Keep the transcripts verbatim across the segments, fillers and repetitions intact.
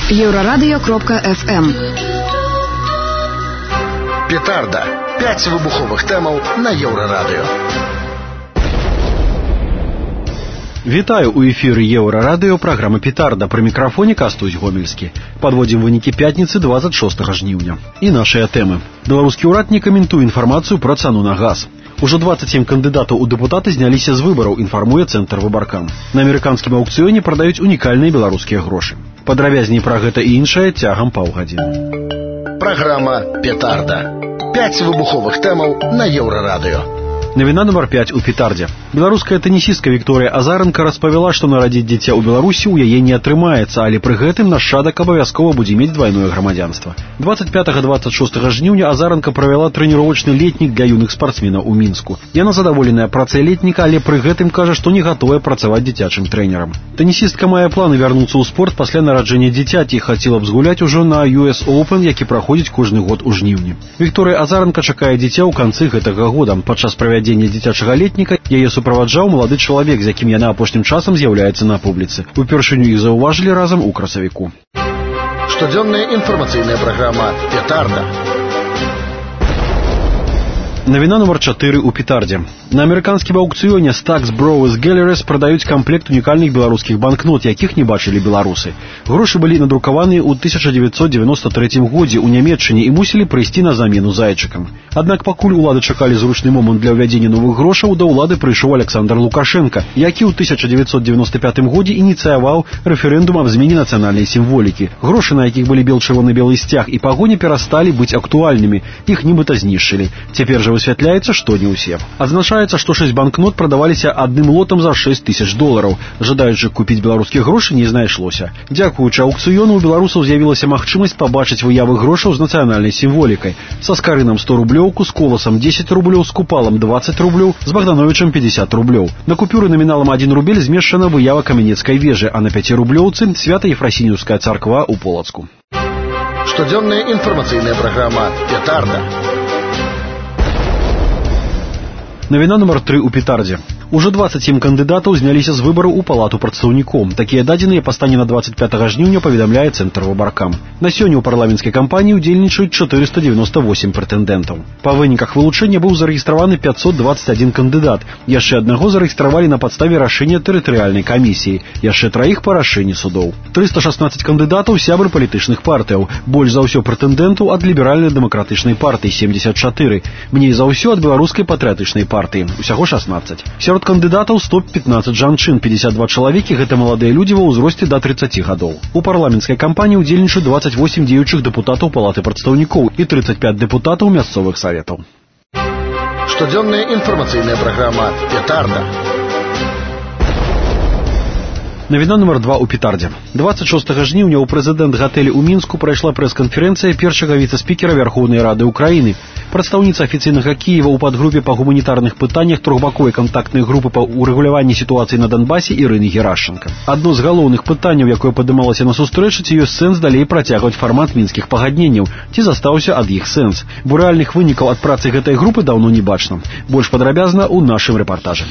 Еврорадио кропка эф эм. Петарда. Пять выбуховых темаў на Еврорадио. Вітаю, у эфіры Еўрарадыё, праграма «Петарда». Пры мікрафоне Кастусь Гомельскі. Падводзім вынікі пятніцы двадцать шостага жніўня. І нашыя тэмы. Беларускі ўрад не каментуе інфармацыю пра цану на газ. Ужо двадцать семь кандыдатаў у дэпутаты зняліся з выбараў, інфармуе Цэнтр Выбаркам. На амерыканскім аўкцыёне прадаюць унікальныя беларускія грошы. Падрабязней пра гэта і іншае цягам паўгадзіны. Праграма «Петарда». Пять выбуховых темаў на Еврорадио. Навіна нумар пять у «Петардзе». Беларуская тэнісістка Вікторыя Азаранка распавяла, што нарадзіць дзіця ў Беларусі ў яе не атрымаецца, але пры гэтым нашчадак абавязкова будзе мець двайное грамадзянства. двадцать пятага - двадцать шостага жніўня Азаранка правяла трэніровачны летнік для юных спартсменаў у Мінску. Яна задаволеная працай летніка, але пры гэтым кажа, што не гатовая працаваць дзіцячым трэнерам. Тэнісістка мае планы вярнуцца ў спорт пасля нараджэння дзіцяці і хацела б згуляць ужо на ю эс Open, які праходзіць кожны год у жніўні. Вікторыя Азаранка чакае дзіця ў канцы гэтага года. Падчас правядзення дзіцячага летніка яе суправаджаў малады чалавек, з якім яна апошнім часам з'яўляецца на публіцы. Упершыню іх заўважылі разам у красавіку. Штодзённая інфармацыйная праграма «Петарда». Навіна нумар чатыры у «Петардзе». На амерыканскім аўкцыёне Stack's Bros Galleries прадаюць камплект унікальных беларускіх банкнот, якіх не бачылі беларусы. Грошы былі надрукаваныя ў тысяча дзевяцьсот дзевяноста трэцім годзе ў Нямецчыне і мусілі прыйсці на замену зайчыкам. Аднак пакуль улады чакалі зручны момант для ўвядзення новых грошаў, да ўлады прыйшоў Александр Лукашенко, які ў тысяча дзевяцьсот девяносто пятым годзе ініцыяваў рэферэндум аб змене нацыянальнай сімволікі. Грошы, на якіх былі бел-чырвоны-белы сцяг і пагоні, перасталі быць актуальнымі. Іх нібыта знішчылі. Цяпер жа высвятляецца, што не ўсе. Адзначаецца, што шэсць банкнот прадаваліся адным лотам за шэсць тысяч долараў. Жадаючых купіць беларускіх грошай не знайшлося. Дзякуючы аўкцыёну у беларусаў з'явілася магчымасць пабачыць выявы грошаў з нацыянальнай сімволікай. Са скарынам сто рублёўку, з коласам дзесяць рублёў, з купалам двадцать рублёў, з Богдановичам пятьдесят рублёў. На купюры наміналам адзін рубель змешчана выява Каменецкай вежы, а на пяцірублёўцы Свята-Ефрасіньеўская царква ў Полацку. Штодзённая інфармацыйная праграма «Петарда». Навіна нумар тры у «Петардзе». Ужо двадцать семь кандыдатаў зняліся з выбараў у палату прадстаўнікоў. Такія дадзеныя па стане на двадцать пятага жніўня паведамляе Цэнтр Выбаркам. На сёння ў парламенцкай кампаніі ўдзельнічаюць четыреста девяносто восемь прэтэндэнтаў. Па выніках вылучэння быў зарэгістраваны пятьсот двадцать один кандыдат. Яшчэ аднаго зарэгістравалі на падставе рашэння тэрытарыяльнай камісіі. Яшчэ траіх па рашэнні судоў. триста шестнадцать кандыдатаў сябры палітычных партыяў. Больш за ўсё прэтэндэнтаў ад ліберальна-дэмакратычнай партыі семьдесят четыре. Меней за ўсё ад беларускай патрыятычнай партыі. Усяго шестнадцать. Сярод кандыдатаў сто пятнадцать жанчын, пятьдесят два чалавекі, гэта маладыя людзі ва ўзросце да тридцати гадоў. У парламенцкай кампаніі ўдзельнічаюць двадцать восемь дзеючых дэпутатаў палаты прадстаўнікоў і тридцать пять дэпутатаў мясцовых саветаў. Штодзённая інфармацыйная праграма «Петарда». Навіна нумар два у «Петардзе». двадцать шостага жніўня ў прэзідэнт-гатэлі ў Мінску прайшла прэс-канферэнцыя першага віцэ-спікера Верхоўнай Рады Украіны. Прадстаўніца афіцыйнага Кіева ў падгрупе па гуманітарных пытаннях трохбаковай кантактнай групы па урэгуляванні сітуацыі на Донбасе Ірыны Герашченка. Адно з галоўных пытанняў, якое падымалася на сустрэчы, ці ёсць сэнс далей працягваць фармат мінскіх пагадненняў, ці застаўся ад іх сэнс. Бо рэальных вынікаў ад працы гэтай групы даўно не бачна. Больш падрабязна ў нашым рэпартажы.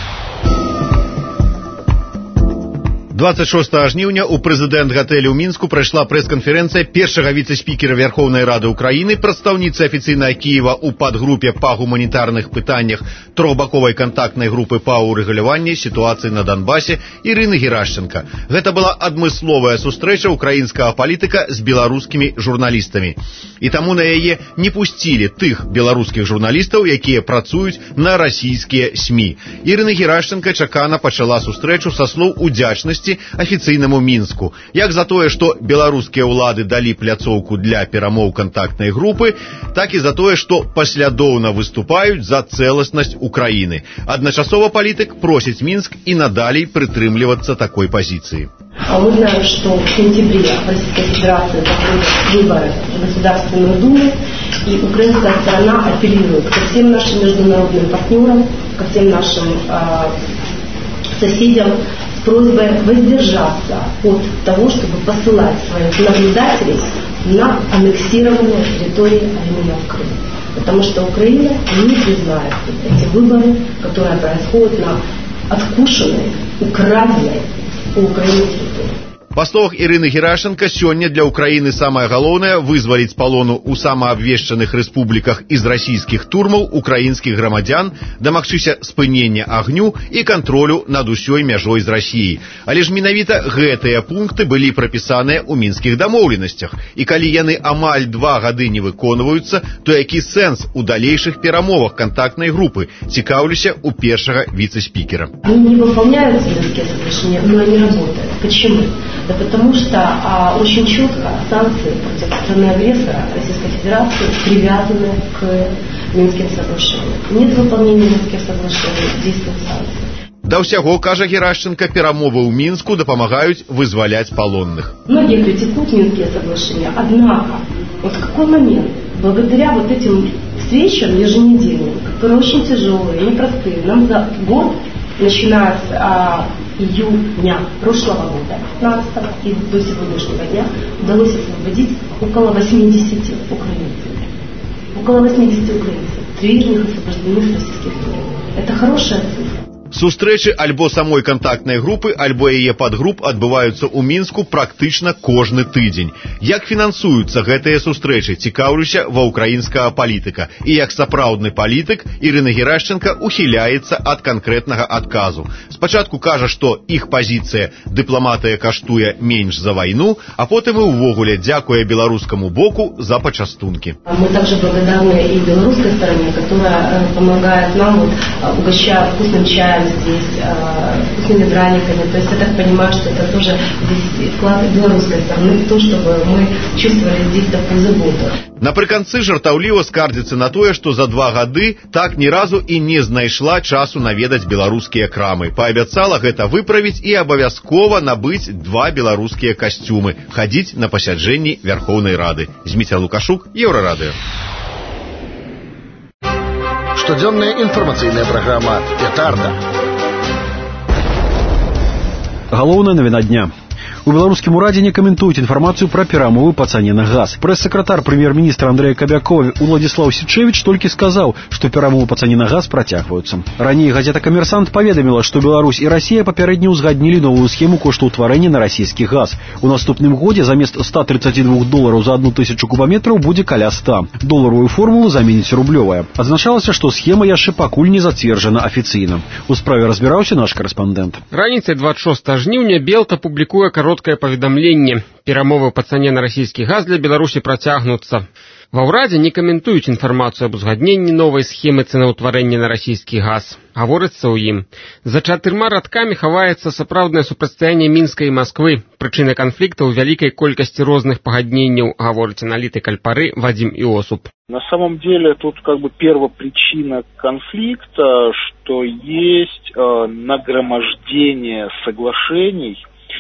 двадцать шостага жніўня ў прэзідэнт-гатэлі ў Мінску прайшла прэс-канферэнцыя першага віцэ-спікера Верхоўнай Рады Украіны, прадстаўніцы афіцыйнага Кіева ў падгрупе па гуманітарных пытаннях трохбаковай кантактнай групы па урэгуляванні сітуацыі на Донбасе Ірыны Герашченка. Гэта была адмысловая сустрэча украінскага палітыка з беларускімі журналістамі. І таму на яе не пусцілі тых беларускіх журналістаў, якія працуюць на расійскія СМІ. Ірына Герашченка чакана пачала сустрэчу са слоў удзячнасці афіцыйнаму Мінску, як за тое, што беларускія ўлады далі пляцоўку для перамоў кантактнай групы, так і за тое, што паслядоўна выступаюць за цэласнасць Украіны. Адначасова палітык просіць Мінск і надалей прытрымлівацца такой пазіцыі. Мы знаем, что в сентябре в Российской Федерации проходят выборы в Государственную Думу, и украинская сторона апеллирует ко всем нашим международным партнерам, ко всем нашим э, соседям, просьбой воздержаться от того, чтобы посылать своих наблюдателей на аннексированные территории, а именно в Крым. Потому что Украина не признает эти выборы, которые происходят на откушенной, украденной у Украины территории. Па словах Ірыны Герашенко, сёння для Украіны самае галоўнае вызваліць з палону ў самаабвешчаных рэспубліках і з расійскіх турмаў украінскіх грамадзян, дамагчыся спынення агню і кантролю над усёй мяжой з Расіяй. Але ж менавіта гэтыя пункты былі прапісаныя ў мінскіх дамоўленасцях. І калі яны амаль два гады не выконваюцца, то які сэнс у далейшых перамовах контактнай групы? Цікаўлюся у першага віцэ-спікера. Они не выполняют Минские соглашения, но они работают. Почему? Да потому что а, очень четко санкции против страны-агрессора Российской Федерации привязаны к Минским соглашениям. Нет выполнения Минских соглашений, действуют санкции. Да ўсяго, кажа Герашенко, перамовы ў Мінску дапамагаюць вызваляць палонных. Многие критикуют Минские соглашения, однако вот в какой момент, благодаря вот этим встречам еженедельным, которые очень тяжелые, непростые, нам за год, начиная с а, июня прошлого года, пятнадцатого, и до сегодняшнего дня, удалось освободить около восьмидесяти украинцев. Около восьмидесяти украинцев. Три из них освобождены с российских тюрем. Это хорошая цифра. Сустрэчы альбо самой контактнай групы, альбо яе падгруп адбываюцца ў Мінску практычна кожны тыдзень. Як фінансуюцца гэтыя сустрэчы, цікаўлюся ва ўкраінскага палітыка. І як сапраўдны палітык, Ірына Герашенко ухіляецца ад канкрэтнага адказу. Спачатку кажа, што іх пазіцыя дыпламатыя каштуе менш за вайну, а потым і ўвогуле дзякуе беларускаму боку за пачастункі. Мы также благодарны и белорусской стороне, которая помогает нам, вот, угощая вкусным чаем здесь, вкусными драниками. То есть я так понимаю, что это тоже здесь вклад белорусской стороны в то, чтобы мы чувствовали здесь такую заботу. Напрыканцы жартаўліва скардзіцца на тое, што за два гады так ні разу і не знайшла часу наведаць беларускія крамы. Паабяцала гэта выправіць і абавязкова набыць два беларускія касцюмы, хадзіць на пасяджэнні Вярхоўнай Рады. Зміцер Лукашук, Еўрарадыё. Штодзённая інфармацыйная праграма «Петарда». Галоўная навіна дня. У беларускім урадзе не каментуюць інфармацыю пра перамовы па цане на газ. Прэс-сакратар прэм'ер-міністра Андрэя Кабякова Уладзіслаў Січэвіч толькі сказаў, што перамовы па цане на газ працягваюцца. Раней газета «Камерсант» паведаміла, што Беларусь і Расія папярэдне ўзгаднілі новую схему коштаўтварэння на расійскі газ. У наступным годзе замест ста тридцати двух долараў за одну тысячу кубаметраў будзе каля ста. Доларовую формулу заменіць рублёвая. Адзначалася, што схема яшчэ пакуль не зацверджана афіцыйна. У справе разбіраўся наш карэспандэнт. Раніцай двадцать шостага жніўня Белта публікуе кароткае паведамленне. Перамовы па цане на расійскі газ для Беларусі працягнуцца. Ва ўрадзе не каментуюць інфармацыю аб узгадненні новай схемы цэнаўтварэння на расійскі газ. Гаворыцца ў ім. За чатырма радкамі хаваецца сапраўднае супрацьстаянне Мінска і Масквы. Прычына канфлікта ў вялікай колькасці розных пагадненняў, гаворыць аналітык Альпары Вадим Иосуп. На самом деле тут как бы первопричина конфликта, что есть э, нагромождение соглашений,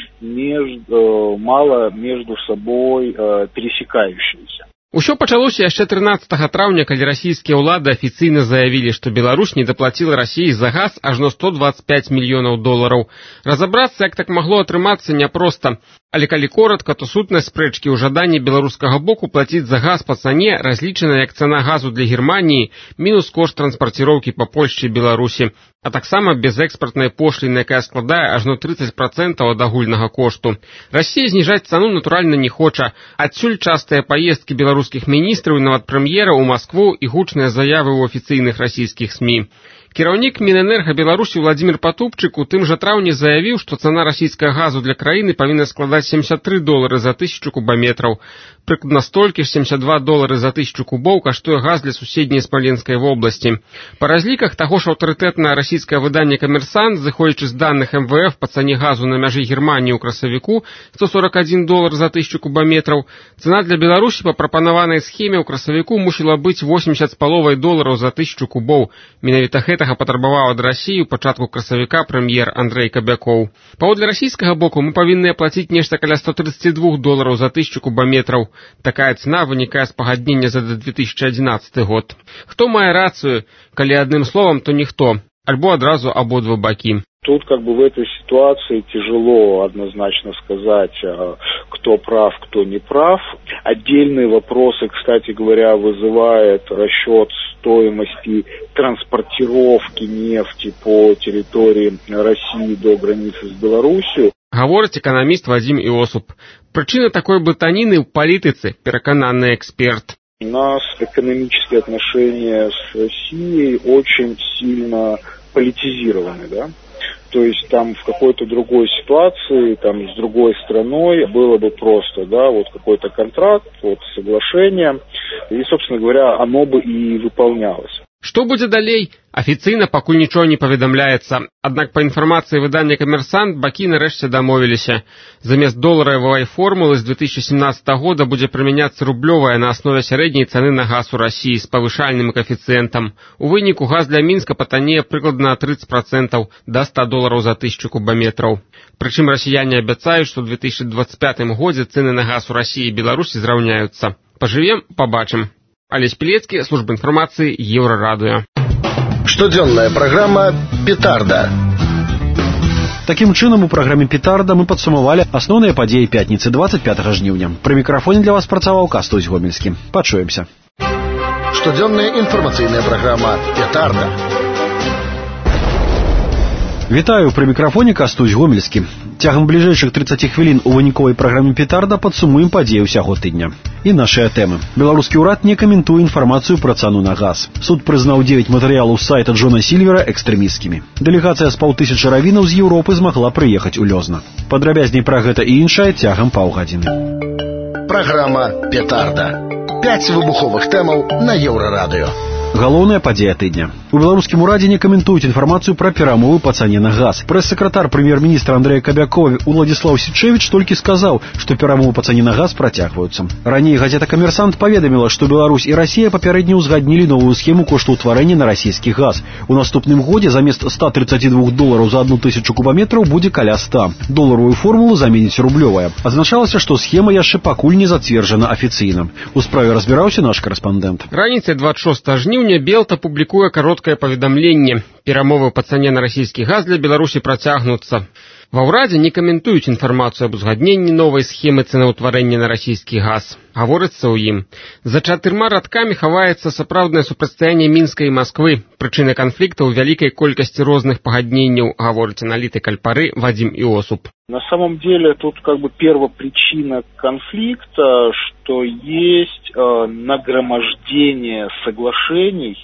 между, мало между собой э, пересекающиеся. Усё пачалося яшчэ трынаццатага траўня, калі расійскія ўлады афіцыйна заявілі, што Беларусь не даплаціла Расіі за газ ажно сто двадцать пять мільёнаў долараў. Разабрацца, як так магло атрымацца, няпроста. Але калі коротка, то сутнасць спрэчкі ў жаданні беларускага боку плаціць за газ па цане, разлічана як цана газу для Германіі, мінус кошт транспарціроўкі па Польшчы і Беларусі, а таксама без экспартнай пошліны, якая складае ажно тридцать процентов ад агульнага кошту. Расія зніжаць цану, натуральна, не хоча. Адсюль частыя паездкі беларускіх міністраў і нават прэм'ера ў Маскву і гучныя заявы ў афіцыйных расійскіх СМІ. Кіраўнік Мінэнерга Беларусі Владзімір Патупчык у тым жа траўні заявіў, што цана расійскага газу для краіны павінна складаць семьдесят три долары за тысячу кубаметраў. Прыкладна столькі ж семьдесят два долары за тысячу кубоў каштуе газ для суседняй Смаленскай вобласці. Па разліках таго ж аўтарытэтнае расійскае выданне «Камерсант», зыходзячы з даных эм вэ эф па цане газу на мяжы Германіі ў красавіку сто сорок один долар за тысячу кубаметраў, цана для Беларусі па прапанаванай схеме ў красавіку мусіла быць восемьдесят з паловай долараў за тысячу кубоў. Менавіта гэтага патрабаваў ад Расіі ў пачатку красавіка прэм'ер Андрэй Кабякоў. Паводле расійскага боку мы павінны аплаціць нешта каля сто тридцать два долараў за тысячу кубаметраў. Такая цена вынікае з пагаднення за две тысячи одиннадцатый год. Хто мае рацыю, калі адным словам, то ніхто, альбо адразу абодва бакі. Тут как бы в этой ситуации тяжело однозначно сказать, кто прав, кто не прав. Отдельные вопросы, кстати говоря, вызывает расчет стоимости транспортировки нефти по территории России до границы с Беларусью. гаворыць эканаміст Вадим Иосуп. Причина такой блытаніны ў палітыцы, перакананы эксперт. У нас экономические отношения с Россией очень сильно политизированы, да? То есть там в какой-то другой ситуации, там с другой страной было бы просто, да, вот какой-то контракт, вот соглашение, и, собственно говоря, оно бы и выполнялось. Што будзе далей? Афіцыйна пакуль нічого не паведамляецца. Аднак па інфармацыі выдання «Камерсант» бакі нарэшце дамовіліся. Замест доларавай формулы з две тысячи семнадцатого года будзе прымяняцца рублёвая на аснове сярэдняй цаны на газ у Расіі з павышальным коэфіцыентам. У выніку газ для Мінска патанее прыкладна на тридцать процентов да ста долараў за тысячу кубаметраў. Прычым расіяне абяцаюць, што ў две тысячи двадцать пятым годзе цэны на газ у Расіі і Беларусі зраўняюцца. Пажывем, побачым. Олесь Пелецкий, служба информации, Еврорадио. Штодзённая праграма «Петарда». Таким чынам у праграме «Петарда» мы падсумавалі асноўныя падзеі пятніцы двадцать пятого жніўня. Пры мікрафоне для вас працаваў Кастусь Гомельскі. Пачуемся. Штодзённая інфармацыйная праграма «Петарда». Вітаю, пры мікрафоне Кастусь Гомельскі. Цягам бліжэйшых тридцати хвілін у выніковай праграме «Петарда» падсумуем падзеі ўсяго тыдня. І нашыя тэмы. Беларускі ўрад не каментуе інфармацыю пра цану на газ. Суд прызнаў девять матэрыялаў з сайта Джона Сільвера экстрэмісцкімі. Дэлегацыя з паўтысячы равінаў з Еўропы змагла прыехаць у Лёзна. Падрабязней пра гэта і іншае цягам паўгадзіны. Праграма «Петарда». Пяць выбуховых тэмаў на Еўрарадыё. Галоўная падзея тыдня. У беларускім урадзе не каментуюць інфармацыю пра перамовы па цане на газ. Прэс-сакратар прэм'ер-міністра Андрэя Кабякова Уладзіслаў Січэвіч толькі сказаў, што перамовы па цане на газ працягваюцца. Раней газета «Камерсант» паведаміла, што Беларусь і Расія папярэдне ўзгаднілі новую схему коштаўтварэння на расійскі газ. У наступным годзе замест ста тридцати двух долараў за одну тысячу кубаметраў будзе каля ста. Доларовую формулу заменіць рублёвая. Азначалася, што схема яшчэ пакуль не зацверджана афіцыйна. У справе разбіраўся наш корэспандэнт. Раніцай двадцать шостого жніўня Белта публікуе кароткае паведамленне. Перамовы па цане на расійскі газ для Беларусі працягнуцца. Ва ўрадзе не каментуюць інфармацыю аб узгадненні новай схемы цэнаўтварэння на расійскі газ. Гаворыцца ў ім. За чатырма радкамі хаваецца сапраўднае супрацьстаянне Мінска і Масквы. Прычына канфлікта ў вялікай колькасці розных пагадненняў, гаворыць аналітык Альпары Вадим Иосуп. На самом деле тут как бы первопричина конфликта, что есть э, нагромождение соглашений,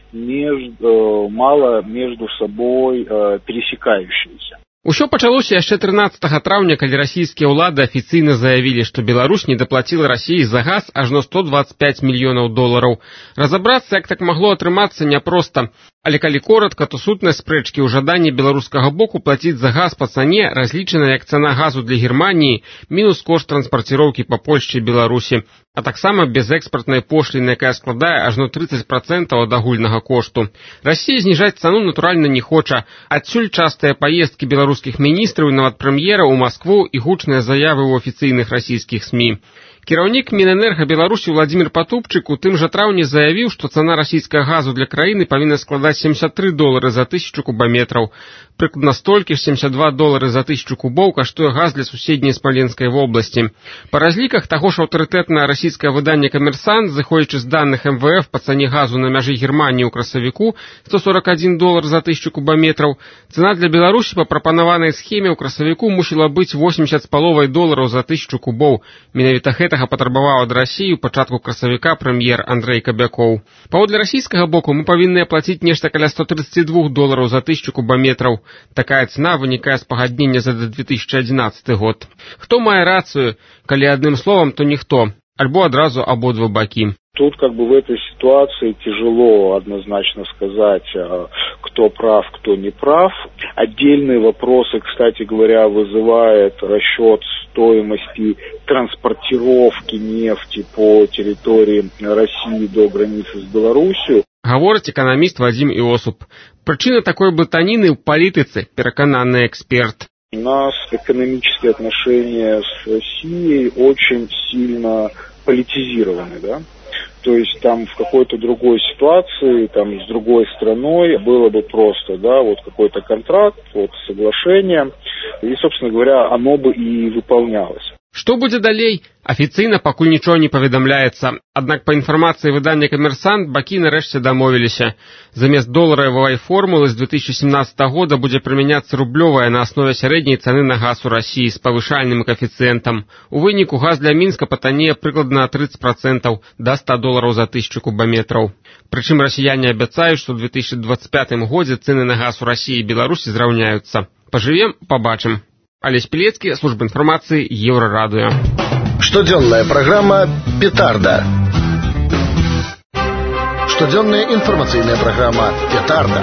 между, э, мало между собой э, пересекающиеся. Усё пачалося яшчэ трынаццатага траўня, калі расійскія ўлады афіцыйна заявілі, што Беларусь не даплаціла Расіі за газ ажно сто двадцать пять мільёнаў долараў. Разабрацца, як так магло атрымацца, няпроста. Але калі коротка, то сутнасць спрэчкі ў жаданні беларускага боку плаціць за газ па цане, разлічана як цана газу для Германіі, мінус кошт транспарціроўкі па Польшчы і Беларусі, а таксама без экспартнай пошліны, якая складае ажно тридцать процентов ад агульнага кошту. Расія зніжаць цану, натуральна, не хоча. Адсюль частыя паездкі беларускіх міністраў, нават прэм'ера ў Маскву і гучныя заявы ў афіцыйных расійскіх СМІ. Кіраўнік Мінэнерга Беларусі Владзімір Патупчык у тым жа траўні заявіў, што цана расійскага газу для краіны павінна складаць семьдесят три долары за тысячу кубаметраў. Прыкладна столькі ж семьдесят два долары за тысячу кубоў каштуе газ для суседняй Смаленскай вобласці. Па разліках таго ж аўтарытэтнае расійскае выданне «Камерсант», зыходзячы з даных эм вэ эф па цане газу на мяжы Германіі ў красавіку сто сорок один долар за тысячу кубаметраў, цана для Беларусі па прапанаванай схеме ў красавіку мусіла быць восемьдесят з паловай долараў за тысячу кубоў. Менавіта гэтага патрабаваў ад Расіі ў пачатку красавіка прэм'ер Андрэй Кабякоў. Паводле расійскага боку мы павінны аплаціць нешта каля сто тридцать два долараў за тысячу кубаметраў. Такая цена вынікае з пагаднення за две тысячи одиннадцатый год. Хто мае рацыю, калі адным словам, то ніхто, альбо адразу абодва бакі. Тут как бы в этой ситуации тяжело однозначно сказать, кто прав, кто не прав. Отдельные вопросы, кстати говоря, вызывает расчет стоимости транспортировки нефти по территории России до границы с Беларусью. Гаворыць эканаміст Вадим Иосуп. Причина такой блытаніны ў палітыцы, перакананы эксперт. У нас экономические отношения с Россией очень сильно политизированы, да? То есть там в какой-то другой ситуации, там с другой страной было бы просто, да, вот какой-то контракт, вот соглашение, и, собственно говоря, оно бы и выполнялось. Што будзе далей? Афіцыйна пакуль нічога не паведамляецца. Аднак па інфармацыі выдання «Камерсант» бакі нарэшце дамовіліся. Замест доларавай формулы з две тысячи семнадцатого года будзе прымяняцца рублёвая на аснове сярэдняй цаны на газ у Расіі з павышальным коэфіцыентам. У выніку газ для Мінска патанее прыкладна на тридцать процентов да ста долараў за тысячу кубаметраў. Прычым расіяне абяцаюць, што ў две тысячи двадцать пятым годзе цэны на газ у Расіі і Беларусі зраўняюцца. Пажывем, пабачым. Алесь Пілецкі, служба інфармацыі, Еўрарадыё. Штодзённая праграма «Петарда». Штодзённая інфармацыйная праграма «Петарда».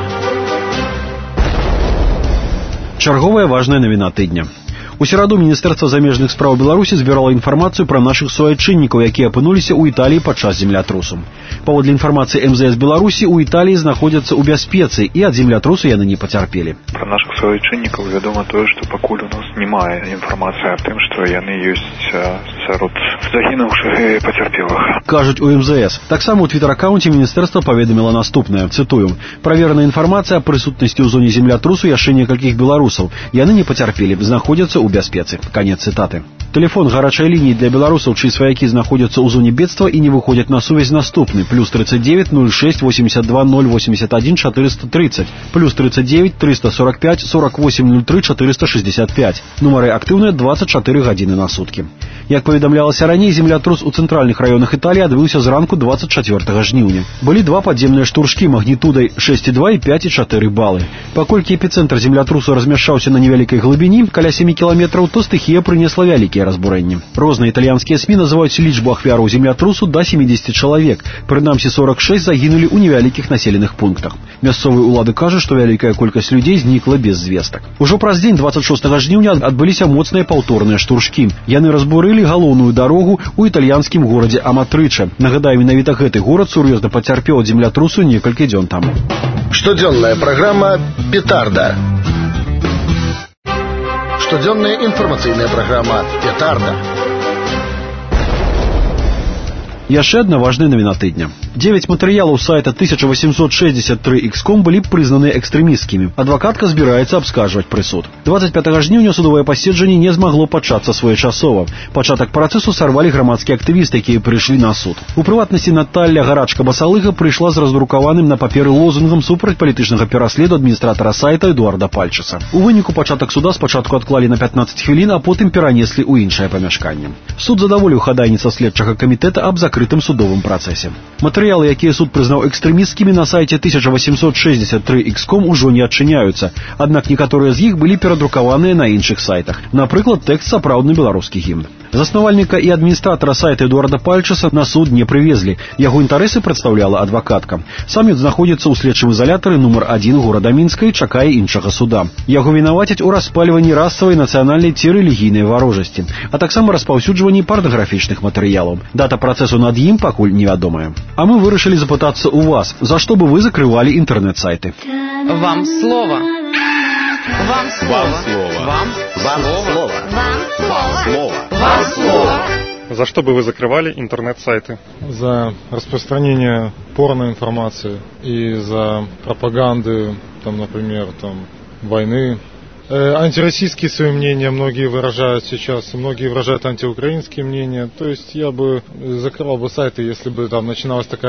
Чарговая важная навіна тыдня. У сераду Міністэрства замежных спраў Беларусі збірала інфармацыю пра нашых суайчыннікаў, якія апынуліся ў Італіі падчас землятрусу. Паводле інфармацыі эм зэ эс Беларусі, у Італіі знаходзяцца ў бяспецы і ад землятрусу яны не пацярпелі. Пра нашых суайчыннікаў вядома тое, што пакуль у нас немає інфармацыі аб тым, што яны ёсць сярод загінуўшых і пацярпелых. Кажуць у эм зэ эс. Таксама ў твітэр-акаунце міністэрства паведаміла наступнае, цытую: «Правераная інфармацыя аб прысутнасці ў зоне землятрусу яшчэ некалькіх беларусаў. Яны не пацярпелі, знаходзяцца у бяспецы». Канец цытаты. Тэлефон гарачай лініі для беларусаў, чыі сваякі знаходзяцца ў зоне бедства і не выходзяць на сувязь, наступны: плюс тридцать девять ноль шесть восемьдесят два ноль восемьдесят один четыреста тридцать, плюс тридцать девять триста сорок пять сорок восемь ноль три четыреста шестьдесят пять. Нумары актыўныя двадцать четыре гадзіны на суткі. Як паведамлялася раней, землятрус у цэнтральных раёнах Італіі адбыўся зранку двадцать четвёртага жніўня. Былі два падземныя штуршкі магнітудай шесть и два и пять и четыре балы. Паколькі эпіцэнтр землятрусу размяшчаўся на невялікай глыбіні, каля семи кіламетраў, то стыхія прынесла вялікія разбурэнні. Розныя італьянскія СМІ называюць лічбу ахвяраў землятрусу да семидесяти чалавек. Прынамсі сорок шесть загінулі ў невялікіх населеных пунктах. Мясцовыя ўлады кажуць, што вялікая колькасць людзей знікла без звестак. Ужо праз дзень двадцать шостага жніўня адбыліся моцныя паўторныя штуршкі. Яны разбурылі галоўную дарогу ў італьянскім горадзе Аматрыча. Нагадаю, менавіта гэты горад сур'ёзна пацярпеў ад землятрусу некалькі дзён таму. Штодзённая праграма «Петарда». Штодзённая інфармацыйная праграма «Петарда». Яшчэ адна важная навіна тыдня. Девять матэрыялаў сайта тысяча восемьсот шестьдесят три икс ком былі прызнаны экстрэмісцкімі. Адвакатка збіраецца абскарджваць прысуд. двадцать пятага жніўня судовае паседжанне не змагло пачацца своечасова. Пачатак працэсу сарвалі грамадскія актывісты, якія прыйшлі на суд. У прыватнасці Наталля Гарачка-Басалыга прыйшла з раздрукаваным на паперы лозунгам супраць палітычнага пераследу адміністратара сайта Эдуарда Пальчаса. У выніку пачатак суда спачатку адклалі на пятнадцать хвілін, а потым перанеслі ў іншае памяшканне. Суд задаволіў хадайніцтва следчага камітэта аб закрытым судовым працэсе. Матэрыялы, якія суд прызнаў экстрэмісцкімі, на сайце тысяча восемьсот шестьдесят три икс ком ужо не адчыняюцца. Аднак некаторыя з іх былі перадрукаваныя на іншых сайтах. Напрыклад, тэкст «Сапраўдны беларускі гімн». Заснавальніка і адміністратара сайта Эдуарда Пальчаса на суд не прывезлі. Яго інтарэсы прадстаўляла адвакатка. Сам ён знаходзіцца ў следчым изолятары нумар адзін горада Мінска і чакае іншага суда. Яго вінавацяць у распальванні расавай, нацыянальнай ці рэлігійнай варожасці, а таксама распаўсюджванні парнаграфічных матэрыялаў. Дата працэсу над ім пакуль невядомая. А мы вырашылі запытацца у вас, за што бы вы закрывалі інтэрнэт-сайты. Вам слово. Вам слово. Вам Вам слово. Вам Вам слово. слово. Вам слово. За что бы вы закрывали интернет-сайты? За распространение порноинформации и за пропаганды, там, например, там, войны. Э, антироссийские свои мнения многие выражают сейчас, многие выражают антиукраинские мнения. То есть я бы закрывал бы сайты, если бы там начиналась такая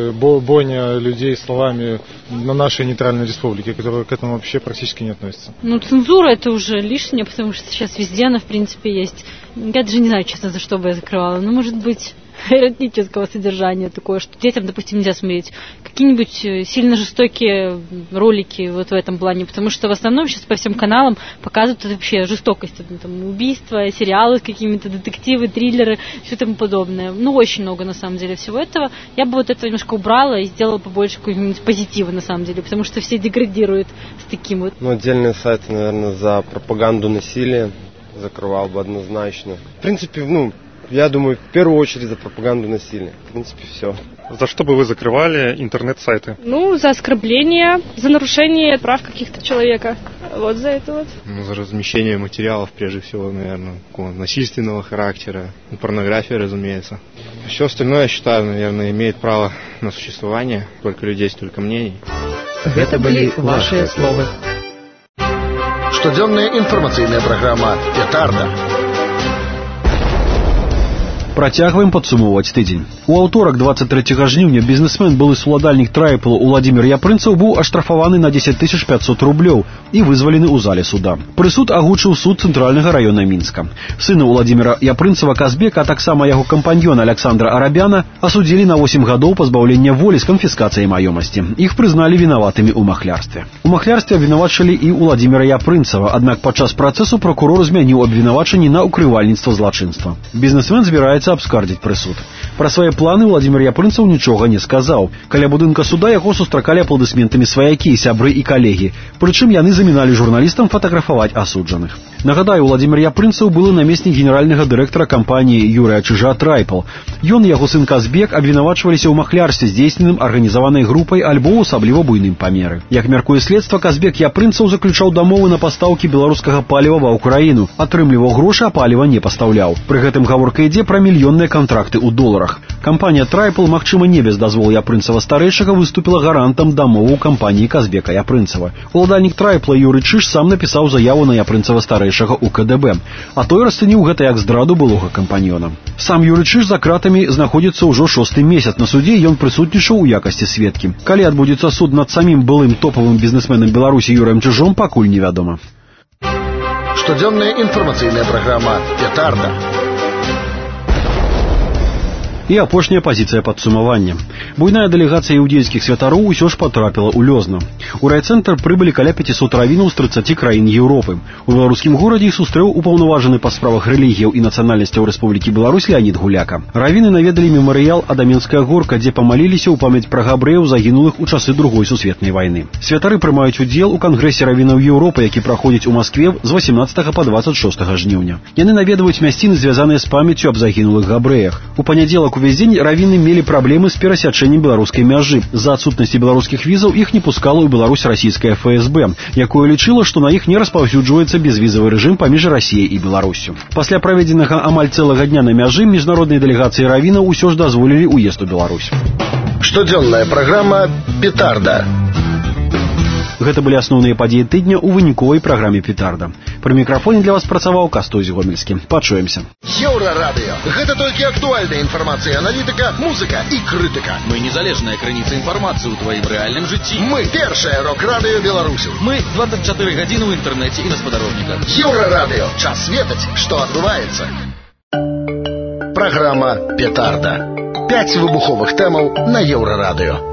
бойня людей словами на нашей нейтральной республике, которая к этому вообще практически не относится. Ну, цензура это уже лишнее, потому что сейчас везде она, в принципе, есть. Я даже не знаю, честно, за что бы я закрывала. Ну, может быть, эротического содержания такое, что детям, допустим, нельзя смотреть. Какие-нибудь сильно жестокие ролики вот в этом плане, потому что в основном сейчас по всем каналам показывают вообще жестокость. Там, убийства, сериалы с какими-то, детективы, триллеры, все тому подобное. Ну, очень много, на самом деле, всего этого. Я бы вот это немножко убрала и сделала побольше какого-нибудь позитива, на самом деле, потому что все деградируют с таким вот. Ну, отдельные сайты, наверное, за пропаганду насилия закрывал бы однозначно. В принципе, ну, я думаю, в первую очередь за пропаганду насилия. В принципе, все. За что бы вы закрывали интернет-сайты? Ну, за оскорбление, за нарушение прав каких-то человека. Вот за это вот. Ну, за размещение материалов, прежде всего, наверное, такого насильственного характера. Ну, порнография, разумеется. Все остальное, я считаю, наверное, имеет право на существование. Сколько людей, столько мнений. Это были ваши слова. Штодзённая информационная программа «Петарда». Працягваем падсумоўваць тыдзень. У аўторак двадцать трэцяга жніўня бізнесмен, былы суладальнік Трайпл Уладзімір Япрынцаў быў аштрафаваны на дзесяць тысяч пятьсот рублёў і вызвалены ў зале суда. Прысуд агучыў суд цэнтральнага раёна Мінска. Сына Уладзіміра Япрынцава Казбека, а таксама яго кампаньёна Александра Арабяна асудзілі на восемь гадоў пазбаўлення волі з канфіскацыяй маёмасці. Іх прызналі вінаватымі ў махлярстве. У махлярстве абвінавачылі і Уладзіміра Япрынцава, аднак падчас працэсу пракурор змяніў абвінавачанні на укрывальніцтва злачынства. Бізнесмен збіраецца абскардзіць прысуд. Пра свае планы Уладзімір Япрынцаў нічога не сказаў. Каля будынка суда яго сустракалі апладысментамі сваякі, сябры і калегі. Прычым яны заміналі журналістам фатаграфаваць асуджаных. Нагадаю, Уладзімір Япрынцаў былы намеснік генеральнага дырэктара кампаніі Юрыя Чыжа Трайпл. Ён і яго сын Казбек абвінавачваліся ў махлярстве, здзейсненым арганізаванай групай альбо ў асабліва буйным памеры. Як мяркуе следства, Казбек Япрынцаў заключаў дамовы на пастаўкі беларускага паліва ва ўкраіну, атрымліваў грошы, а паліва не пастаўляў. Пры гэтым гаворка ідзе пра мільённыя кантракты ў доларах. Кампанія Трайпл, магчыма, не без дазволу Япрынцава старэйшага, выступіла гарантам дамову кампаніі Казбека Япрынцава. Уладальнік Трайпла Юры Чыж сам напісаў заяву на Япрынцава старэйшага ў ка дэ бэ, а той расцэніў гэта як здраду былога кампаньёна. Сам Юры Чыж за кратамі знаходзіцца ўжо шосты месяц. На судзе ён прысутнічаў у якасці сведкі. Калі адбудзецца суд над самім былым топавым бізнесменам Беларусі Юрыем Чыжом, пакуль невядома. Штодзённая інфармацыйная праграма «Петарда». І апошняя пазіцыя падсумавання. Буйная дэлегацыя іўдзейскіх святароў усё ж патрапіла ў Лёзна. У райцэнтр прыбылі каля пяцісот равінаў з трыццаці краін Еўропы. У беларускім горадзе іх сустрэў упаўнаважаны па справах рэлігіяў і нацыянальнасцяў Рэспублікі Беларусь Леанід Гуляка. Равіны наведалі мемарыял Адаменская горка, дзе памаліліся ў памяць пра габрэяў, загінулых у часы Другой сусветнай вайны. Святары прымаюць удзел у кангрэсе равінаў Еўропы, які праходзіць у Маскве з восемнаццатага па дваццаць шостага жніўня. Яны наведваюць мясціны, звязаныя з памяццю аб загінулых габрэях. У панядзелак увесь дзень равіны мелі праблемы з перасячэннем беларускай мяжы. З-за адсутнасці беларускіх візаў іх не пускала ў Беларусь расійская эф эс бэ, якое лічыла, што на іх не распаўсюджваецца безвізавы рэжым паміж Расіяй і Беларуссю. Пасля праведзенага амаль цэлага дня на мяжы міжнароднай дэлегацыі равінаў усё ж дазволілі ўезд у Беларусь. Штодзённая праграма «Петарда». Гэта былі асноўныя падзеі тыдня ў выніковай праграме «Петарда». Пры мікрафоне для вас працаваў Кастусь Гомельскі. Пачуемся. Еўрарадыё. Гэта толькі актуальная інфармацыя, аналітыка, музыка і крытыка. Мы незалежная крыніца інфармацыі ў тваім рэальным жыцці. Мы першае рок-радыё беларусаў. Мы двадцать четыре гадзіны ў інтэрнэце і на спадарожніках. Еўрарадыё. Час ведаць, што адбываецца. Праграма «Петарда». Пяць выбуховых тэмаў на Еўрарадыё.